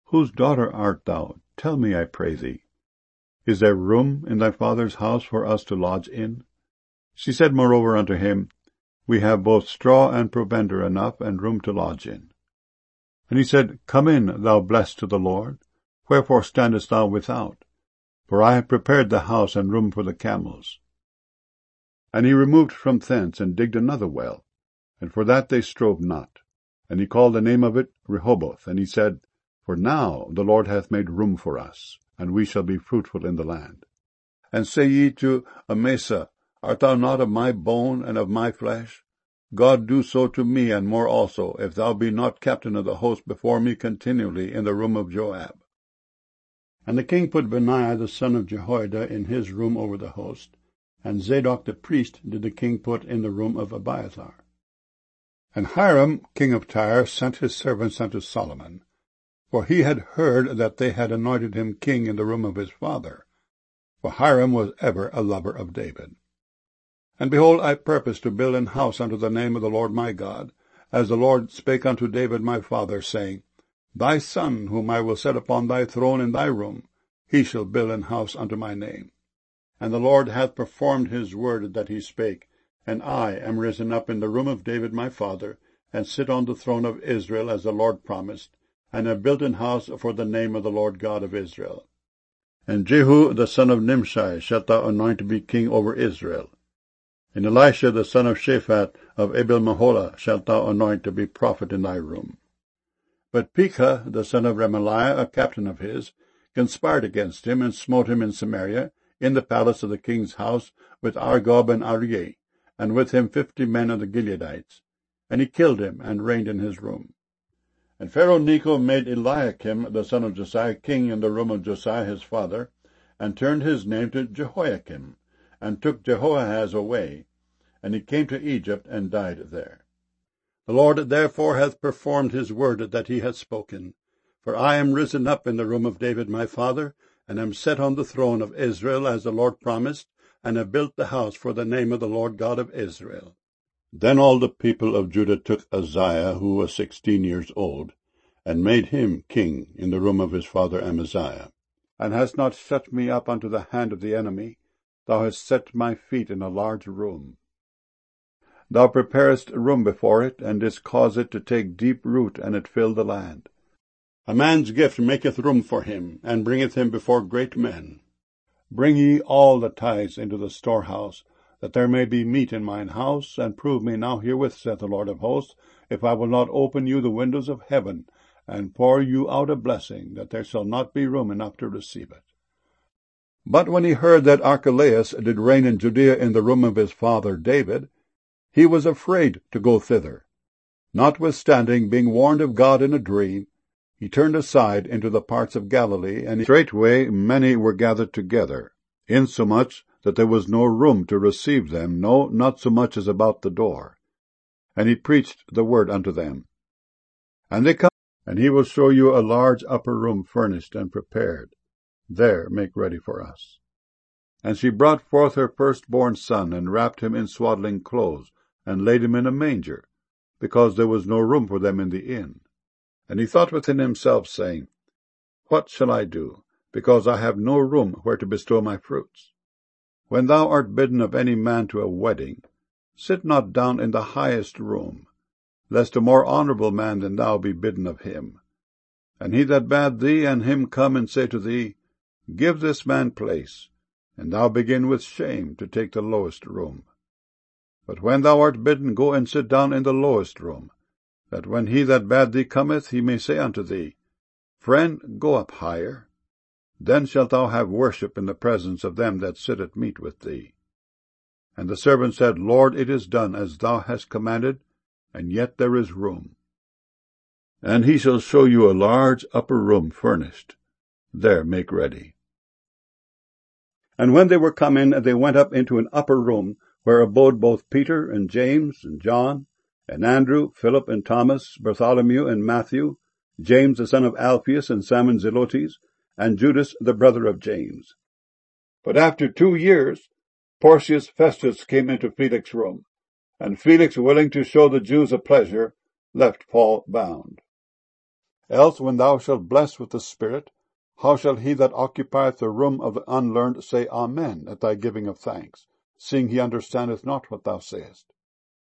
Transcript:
Whose daughter art thou? Tell me, I pray thee. Is there room in thy father's house for us to lodge in? She said moreover unto him, We have both straw and provender enough, and room to lodge in. And he said, Come in, thou blessed of the Lord. Wherefore standest thou without? For I have prepared the house and room for the camels. And he removed from thence, and digged another well, and for that they strove not. And he called the name of it Rehoboth. And he said, For now the Lord hath made room for us, and we shall be fruitful in the land. And say ye to Amasa, Art thou not of my bone and of my flesh? God do so to me, and more also, if thou be not captain of the host before me continually in the room of Joab. And the king put Benaiah the son of Jehoiada in his room over the host, and Zadok the priest did the king put in the room of Abiathar. And Hiram king of Tyre sent his servants unto Solomon, for he had heard that they had anointed him king in the room of his father, for Hiram was ever a lover of David. And behold, I purpose to build an house unto the name of the Lord my God, as the Lord spake unto David my father, saying, Thy son, whom I will set upon thy throne in thy room, he shall build an house unto my name. And the Lord hath performed his word that he spake, and I am risen up in the room of David my father, and sit on the throne of Israel, as the Lord promised, and have built an house for the name of the Lord God of Israel. And Jehu the son of Nimshi shalt thou anoint to be king over Israel. And Elisha the son of Shaphat of Abel-Meholah shalt thou anoint to be prophet in thy room. But Pekah the son of Remaliah, a captain of his, conspired against him, and smote him in Samaria, in the palace of the king's house, with Argob and Aryeh, and with him 50 men of the Gileadites. And he killed him, and reigned in his room. And Pharaoh Necho made Eliakim the son of Josiah king in the room of Josiah his father, and turned his name to Jehoiakim, and took Jehoahaz away, and he came to Egypt, and died there. The Lord therefore hath performed his word that he hath spoken. For I am risen up in the room of David my father, and am set on the throne of Israel, as the Lord promised, and have built the house for the name of the Lord God of Israel. Then all the people of Judah took Uzziah, who was 16 years old, and made him king in the room of his father Amaziah. And hast not shut me up unto the hand of the enemy, thou hast set my feet in a large room. Thou preparest room before it, and didst cause it to take deep root, and it filled the land. A man's gift maketh room for him, and bringeth him before great men. Bring ye all the tithes into the storehouse, that there may be meat in mine house, and prove me now herewith, saith the Lord of hosts, if I will not open you the windows of heaven, and pour you out a blessing, that there shall not be room enough to receive it. But when he heard that Archelaus did reign in Judea in the room of his father David, he was afraid to go thither. Notwithstanding, being warned of God in a dream, he turned aside into the parts of Galilee, and straightway many were gathered together, insomuch that there was no room to receive them, no, not so much as about the door. And he preached the word unto them. And they come, and he will show you a large upper room furnished and prepared. There make ready for us. And she brought forth her firstborn son, and wrapped him in swaddling clothes, and laid him in a manger, because there was no room for them in the inn. And he thought within himself, saying, What shall I do, because I have no room where to bestow my fruits? When thou art bidden of any man to a wedding, sit not down in the highest room, lest a more honourable man than thou be bidden of him. And he that bade thee and him come and say to thee, Give this man place, and thou begin with shame to take the lowest room. But when thou art bidden, go and sit down in the lowest room, that when he that bade thee cometh, he may say unto thee, Friend, go up higher. Then shalt thou have worship in the presence of them that sit at meat with thee. And the servant said, Lord, it is done as thou hast commanded, and yet there is room. And he shall show you a large upper room furnished. There make ready. And when they were come in, they went up into an upper room, where abode both Peter and James and John, and Andrew, Philip and Thomas, Bartholomew and Matthew, James the son of Alphaeus and Simon Zelotes, and Judas the brother of James. But after 2 years, Porcius Festus came into Felix's room, and Felix, willing to show the Jews a pleasure, left Paul bound. Else when thou shalt bless with the Spirit, how shall he that occupieth the room of the unlearned say Amen at thy giving of thanks, seeing he understandeth not what thou sayest?